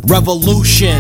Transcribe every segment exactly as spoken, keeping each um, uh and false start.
Revolution,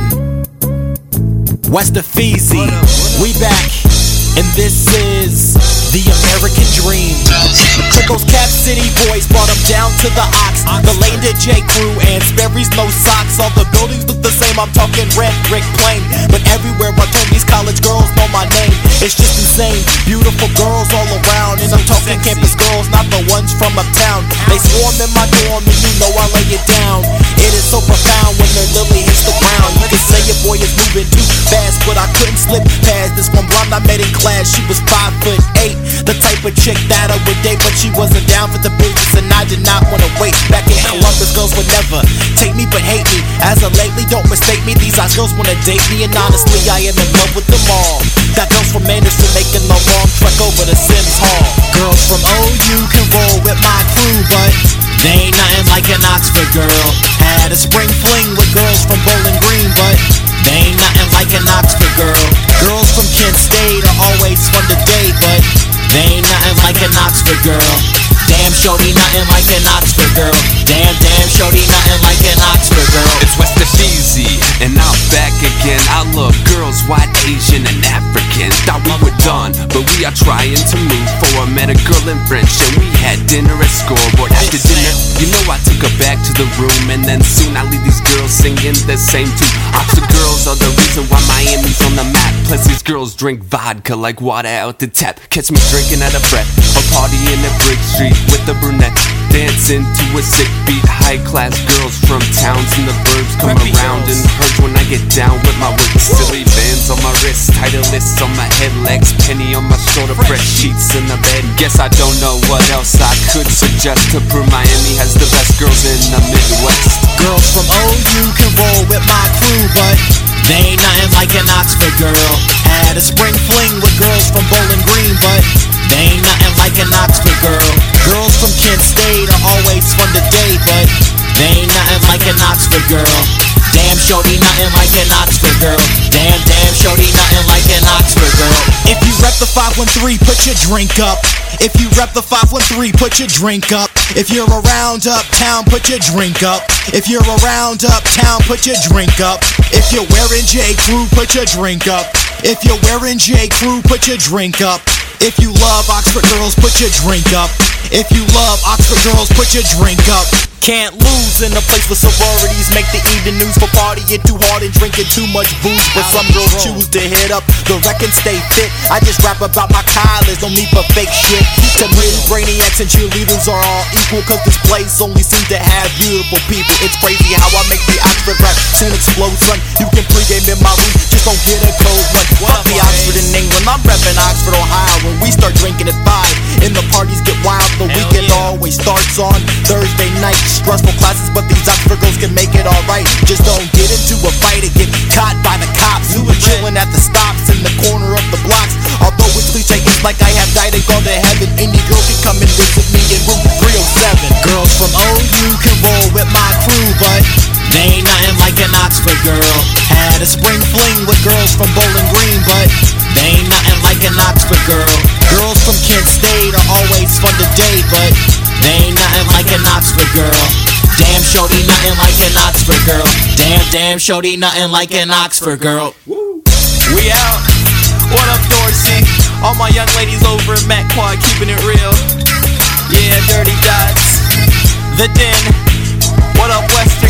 West Ephesi, we back, and this is the American Dream. Took those Cap City boys, brought them down to the Ox, the Lane to J. Crew, and Sperry's no socks. All the buildings look the same, I'm talking red brick plain, but everywhere I turn, these college girls know my name. It's just insane, beautiful girls all around, and I'm talking campus girls, not the ones from uptown. They swarm in my dorm, and you know I lay it down. It is so profound when their lily hits the ground. You can say your boy is moving too fast, but I couldn't slip past this one blonde I met in class. She was five foot eight, the type of chick that I would date, but she wasn't down for the business, and I did not want to wait. Back in Columbus, girls would never take me but hate me. As of lately, don't mistake me, these eyes girls wanna date me, and honestly, I am in love with them all. Got girls from Anderson making the long trek over to Sims Hall. Girls from O U can roll with my crew, but they ain't nothing like an Oxford girl. Had a spring fling with girls from Bowling Green, but they ain't nothing like an Oxford girl. Girls from Kent State are always fun to date, but they ain't nothing like an Oxford girl. Damn, shorty, nothing like an Oxford girl. Damn, damn, shorty, nothing like an Oxford girl. It's West Ephesi, and I'm back again. I love girls, white, Asian, and African. Thought we were done, but we are trying to move forward. Met a girl in French, and we had dinner at Scoreboard. After dinner, you know I took her back to the room, and then soon I leave these girls singing the same tune. Oxford girls are the reason why Miami's on the map. Plus these girls drink vodka like water out the tap. Catch me drinking out of breath, or partying at Brick Street with the brunette, dancing to a sick beat. High class girls from towns in the burbs come around and hurt when I get down with my work. Silly bands on my wrist, Titleist on my head, legs, penny on my shoulder, fresh sheets in the bed. Guess I don't know what else I could suggest to prove Miami has the best girls in the Midwest. Girls from O U can roll with my crew, but they ain't nothing like an Oxford girl. Had a spring fling with girls from Bowling Green, but they ain't nothing like an Oxford girl. Girls from Kent State are always fun to date, but they ain't nothing like an Oxford girl. Damn, shorty, nothing like an Oxford girl. Damn, damn, shorty, nothing like an Oxford girl. If you rep the five one three, put your drink up. If you rep the five one three, put your drink up. If you're around uptown, put your drink up. If you're around uptown, put your drink up. If you're wearing J. Crew, put your drink up. If you're wearing J. Crew, put your drink up. If you love Oxford girls, put your drink up. If you love Oxford girls, put your drink up. Can't lose in a place where sororities make the evening news for partying too hard and drinking too much booze. But some girls choose to hit up the wreck and stay fit. I just rap about my college, no need for fake shit. To me, brainiacs and cheerleaders are all equal, cause this place only seems to have beautiful people. It's crazy how I make the Oxford rap scene explode, son. You can pregame in my room, just don't get a cold one. Fuck the Oxford in England, I'm reppin' Oxford, Ohio. When we start drinking at five, and the parties get wild, the weekend always starts on Thursday night. Stressful classes, but these Oxford girls can make it alright. Just don't get into a fight and get caught by the cops who are chilling at the stops in the corner of the blocks. Although it's cliche, it's like I have died and gone to heaven. Any girl can come and visit me in room three oh seven. Girls from O U can roll with my crew, but they ain't nothing like an Oxford girl. Had a spring fling with girls from Bowling Green, but they ain't nothing like an Oxford girl. Girls from Kent State are always fun to date, but they ain't nothing like an Oxford girl. Damn, shorty, nothing like an Oxford girl. Damn, damn, shorty, nothing like an Oxford girl. Woo. We out. What up, Dorsey? All my young ladies over at Mac Quad keeping it real. Yeah, Dirty Dots. The Den. What up, West